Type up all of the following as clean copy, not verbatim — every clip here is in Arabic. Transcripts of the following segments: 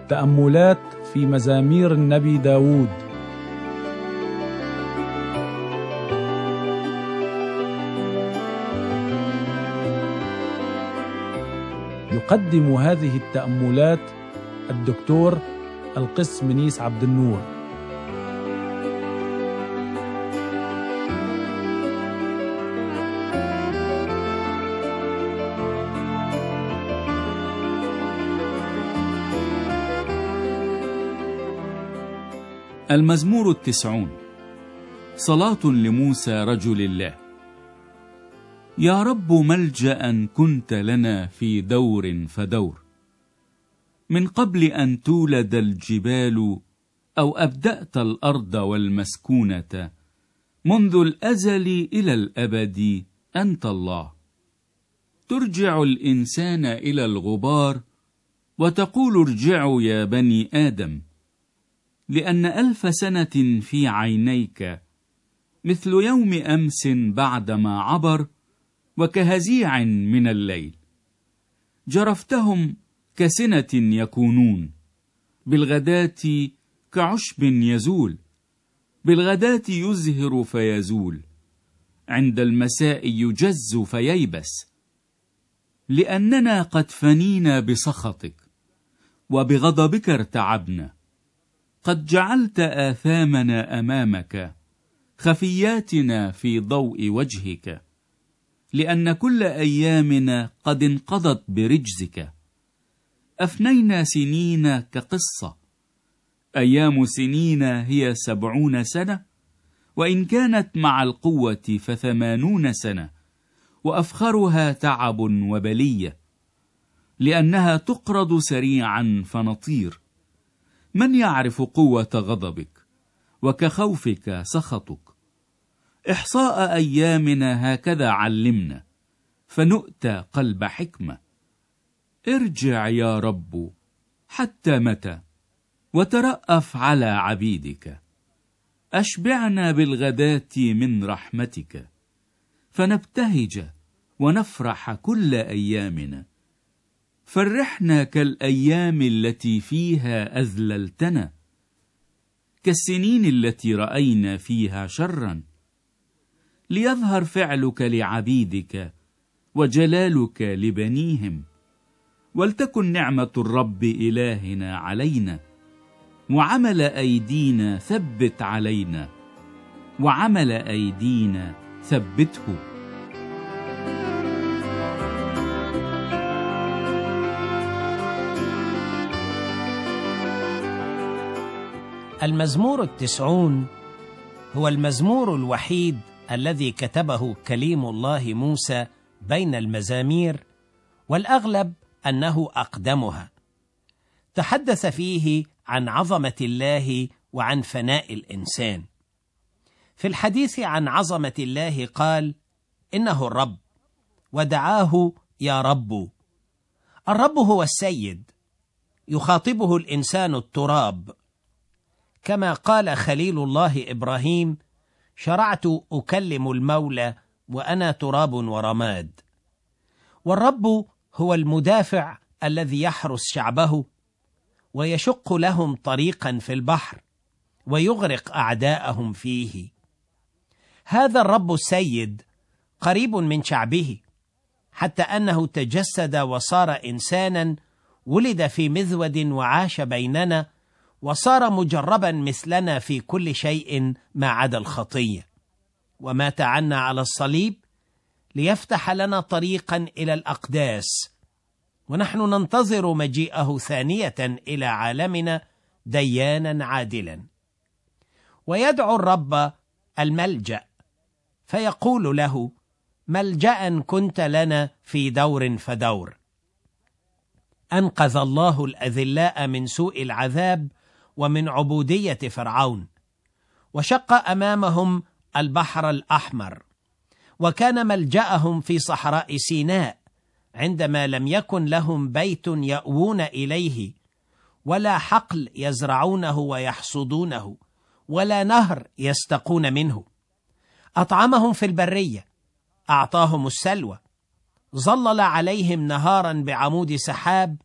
تأملات في مزامير النبي داود. يقدم هذه التأملات الدكتور القس منيس عبد النور. المزمور 90. صلاة لموسى رجل الله. يا رب ملجأ كنت لنا في دور فدور، من قبل أن تولد الجبال أو أبدأت الأرض والمسكونة، منذ الأزل إلى الأبد أنت الله. ترجع الإنسان إلى الغبار وتقول ارجعوا يا بني آدم، لأن 1000 سنة في عينيك مثل يوم أمس بعدما عبر، وكهزيع من الليل. جرفتهم كسنة يكونون، بالغداة كعشب يزول، بالغداة يزهر فيزول، عند المساء يجز فييبس. لأننا قد فنينا بسخطك، وبغضبك ارتعبنا. قد جعلت آثامنا أمامك، خفياتنا في ضوء وجهك. لأن كل أيامنا قد انقضت برجزك، أفنينا سنين كقصة. أيام سنين هي 70 سنة، وإن كانت مع القوة ف80 سنة، وأفخرها تعب وبلية، لأنها تقرض سريعا فنطير. من يعرف قوة غضبك؟ وكخوفك سخطك. إحصاء أيامنا هكذا علمنا، فنؤتى قلب حكمة. ارجع يا رب، حتى متى؟ وترأف على عبيدك. أشبعنا بالغداة من رحمتك، فنبتهج ونفرح كل أيامنا. فرحنا كالأيام التي فيها أذللتنا، كالسنين التي رأينا فيها شرا. ليظهر فعلك لعبيدك، وجلالك لبنيهم. ولتكن نعمة الرب إلهنا علينا، وعمل أيدينا ثبت علينا، وعمل أيدينا ثبته. المزمور 90 هو المزمور الوحيد الذي كتبه كليم الله موسى بين المزامير، والأغلب أنه أقدمها. تحدث فيه عن عظمة الله وعن فناء الإنسان. في الحديث عن عظمة الله قال: إنه الرب، ودعاه يا رب. الرب هو السيد، يخاطبه الإنسان التراب، كما قال خليل الله إبراهيم: شرعت أكلم المولى وأنا تراب ورماد. والرب هو المدافع الذي يحرس شعبه، ويشق لهم طريقا في البحر، ويغرق أعداءهم فيه. هذا الرب السيد قريب من شعبه، حتى أنه تجسد وصار إنسانا، ولد في مذود وعاش بيننا، وصار مجربا مثلنا في كل شيء ما عدا الخطية، ومات عنا على الصليب ليفتح لنا طريقا إلى الأقداس، ونحن ننتظر مجيئه ثانية إلى عالمنا ديانا عادلا. ويدعو الرب الملجأ، فيقول له: ملجأ كنت لنا في دور فدور. أنقذ الله الأذلاء من سوء العذاب ومن عبودية فرعون، وشق أمامهم البحر الأحمر، وكان ملجأهم في صحراء سيناء، عندما لم يكن لهم بيت يأوون إليه، ولا حقل يزرعونه ويحصدونه، ولا نهر يستقون منه. أطعمهم في البرية، أعطاهم السلوى، ظلل عليهم نهارا بعمود سحاب،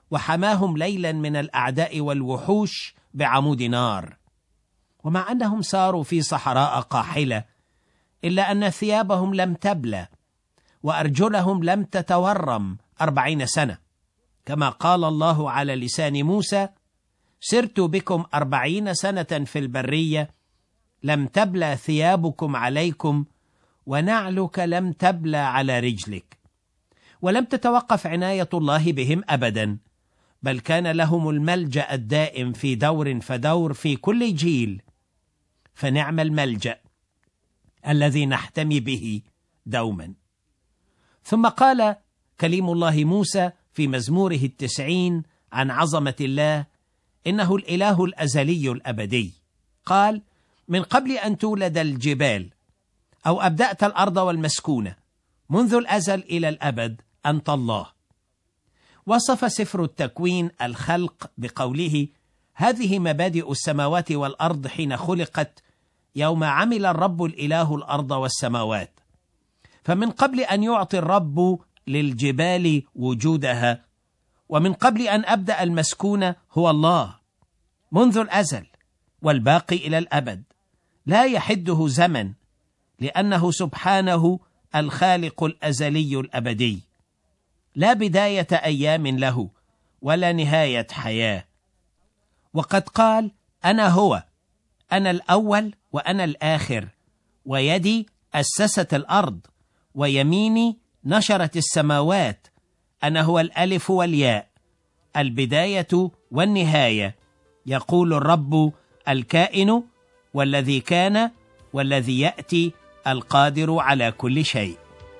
وحماهم ليلا من الأعداء والوحوش بعمود نار. ومع أنهم ساروا في صحراء قاحلة إلا أن ثيابهم لم تبلى وأرجلهم لم تتورم 40 سنة، كما قال الله على لسان موسى: سرت بكم 40 سنة في البرية، لم تبلى ثيابكم عليكم، ونعلك لم تبلى على رجلك. ولم تتوقف عناية الله بهم أبدا، بل كان لهم الملجأ الدائم في دور فدور في كل جيل، فنعم الملجأ الذي نحتمي به دوما. ثم قال كليم الله موسى في مزموره 90 عن عظمة الله إنه الإله الأزلي الأبدي. قال: من قبل أن تولد الجبال أو أبدأت الأرض والمسكونة، منذ الأزل إلى الأبد أنت الله. وصف سفر التكوين الخلق بقوله: هذه مبادئ السماوات والأرض حين خلقت، يوم عمل الرب الإله الأرض والسماوات. فمن قبل أن يعطي الرب للجبال وجودها، ومن قبل أن أبدأ المسكونة، هو الله منذ الأزل والباقي إلى الأبد، لا يحده زمن، لأنه سبحانه الخالق الأزلي الأبدي، لا بداية أيام له ولا نهاية حياة. وقد قال: أنا هو، أنا الأول وأنا الآخر، ويدي أسست الأرض، ويميني نشرت السماوات، أنا هو الألف والياء، البداية والنهاية، يقول الرب الكائن والذي كان والذي يأتي، القادر على كل شيء.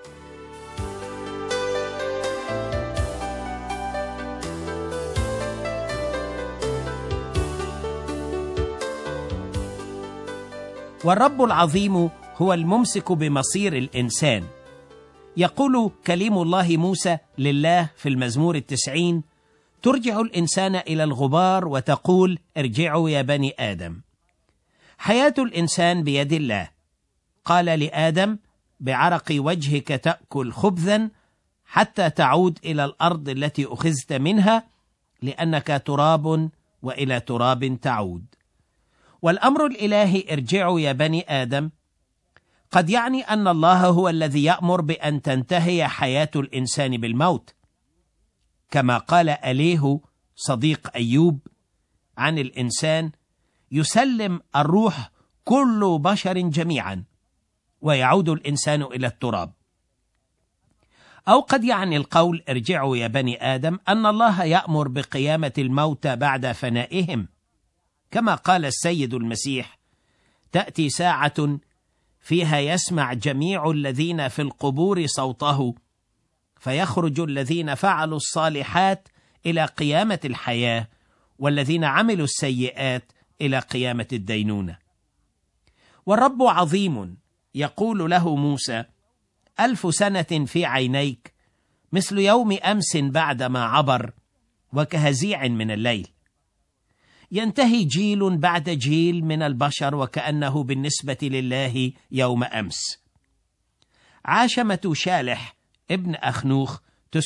والرب العظيم هو الممسك بمصير الإنسان. يقول كليم الله موسى لله في المزمور 90: ترجع الإنسان إلى الغبار وتقول: ارجعوا يا بني آدم. حياة الإنسان بيد الله. قال لآدم: بعرق وجهك تأكل خبزا حتى تعود إلى الأرض التي أخذت منها، لأنك تراب وإلى تراب تعود. والأمر الإلهي ارجعوا يا بني آدم قد يعني أن الله هو الذي يأمر بأن تنتهي حياة الإنسان بالموت، كما قال أليه صديق أيوب عن الإنسان: يسلم الروح كل بشر جميعا، ويعود الإنسان إلى التراب. أو قد يعني القول ارجعوا يا بني آدم أن الله يأمر بقيامة الموتى بعد فنائهم، كما قال السيد المسيح: تأتي ساعة فيها يسمع جميع الذين في القبور صوته، فيخرج الذين فعلوا الصالحات إلى قيامة الحياة، والذين عملوا السيئات إلى قيامة الدينونة. والرب عظيم، يقول له موسى: 1000 سنة في عينيك مثل يوم أمس بعدما عبر، وكهزيع من الليل. ينتهي جيل بعد جيل من البشر وكأنه بالنسبة لله يوم أمس. عاش متوشالح ابن أخنوخ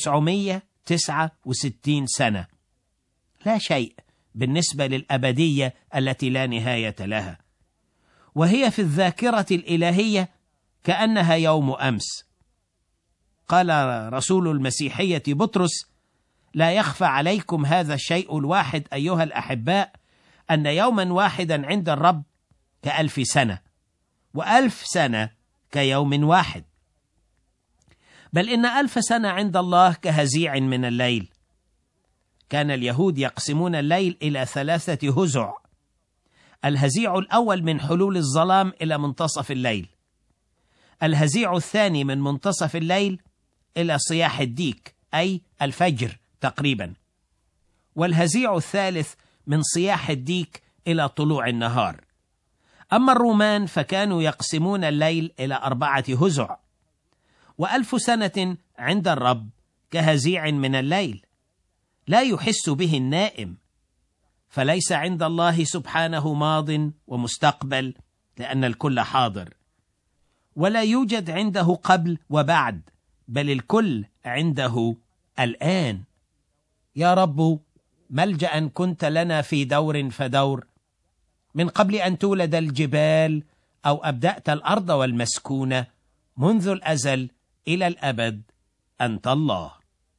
969 سنة، لا شيء بالنسبة للأبدية التي لا نهاية لها، وهي في الذاكرة الإلهية كأنها يوم أمس. قال رسول المسيحية بطرس: لا يخفى عليكم هذا الشيء الواحد أيها الأحباء، أن يوما واحدا عند الرب ك1000 سنة، و1000 سنة كيوم واحد. بل إن 1000 سنة عند الله كهزيع من الليل. كان اليهود يقسمون الليل إلى 3 هزع: الهزيع الأول من حلول الظلام إلى منتصف الليل، الهزيع الثاني من منتصف الليل إلى صياح الديك أي الفجر تقريبا، والهزيع الثالث من صياح الديك إلى طلوع النهار. أما الرومان فكانوا يقسمون الليل إلى 4 هزع. و1000 سنة عند الرب كهزيع من الليل، لا يحس به النائم، فليس عند الله سبحانه ماض ومستقبل، لأن الكل حاضر، ولا يوجد عنده قبل وبعد، بل الكل عنده الآن. يا رب ملجأ كنت لنا في دور فدور، من قبل أن تولد الجبال أو أبدأت الأرض والمسكونة، منذ الأزل إلى الأبد أنت الله.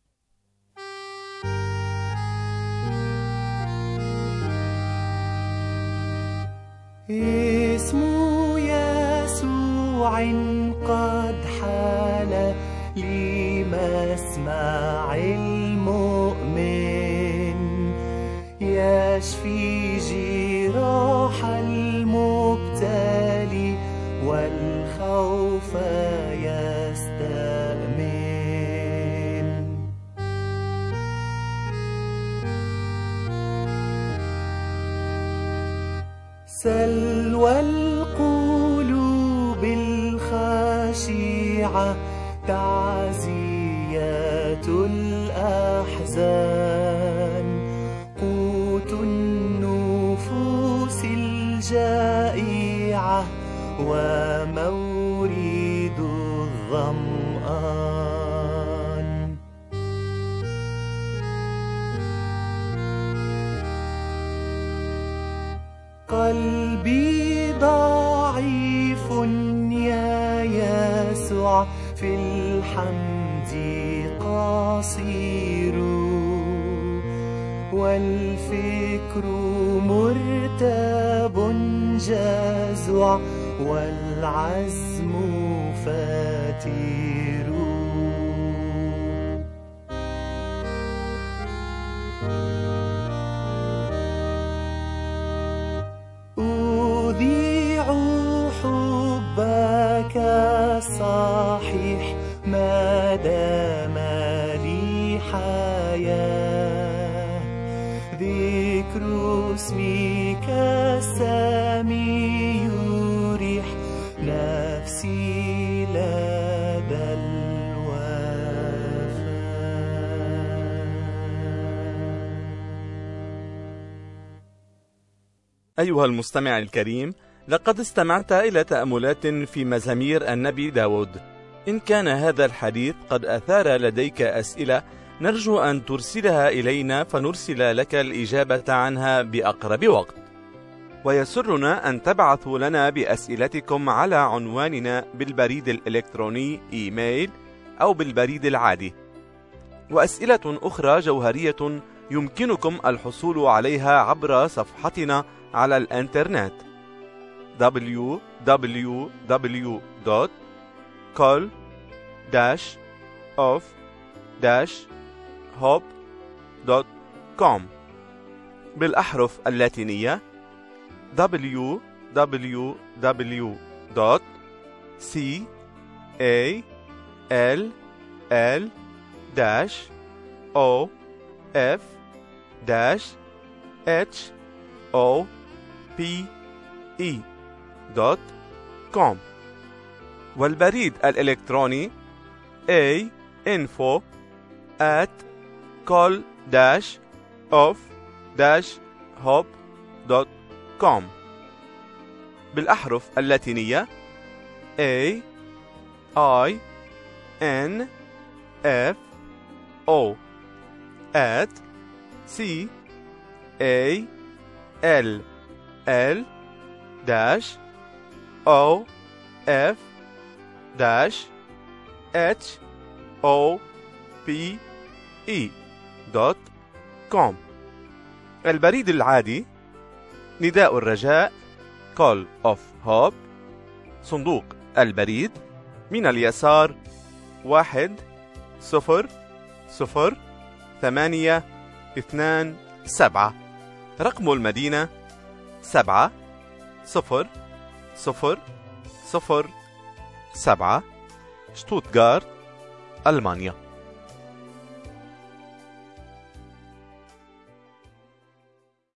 اسم يسوع قد حال لمسمع المؤمن، يشفي جراح المبتلي والخوف يستأمن. سلوى القلوب الخاشعة، تعزية الأحزان، قوت النفوس الجائعة ومورد الظمآن. قلبي ضعيف يا يسوع، في الحمد قصير، والفكر مرتاب جزوع، والعزم فاتر. أذيع حبك الصحيح ما دام لي حياة، ذكر اسمك السامي يريح نفسي لدى الوفاء. أيها المستمع الكريم، لقد استمعت إلى تأملات في مزامير النبي داود. إن كان هذا الحديث قد أثار لديك أسئلة، نرجو أن ترسلها إلينا فنرسل لك الإجابة عنها بأقرب وقت. ويسرنا أن تبعثوا لنا بأسئلتكم على عنواننا بالبريد الإلكتروني إيميل أو بالبريد العادي. وأسئلة أخرى جوهرية يمكنكم الحصول عليها عبر صفحتنا على الإنترنت www.call-of-hope.com بالأحرف اللاتينية www.call-of-hope.com والبريد الإلكتروني info@call-of-hope.com بالأحرف اللاتينية info@call-of-hope.com البريد العادي نداء الرجاء Call of Hope، صندوق البريد من اليسار 1002827، رقم المدينة 70007، شتوتغارت، ألمانيا.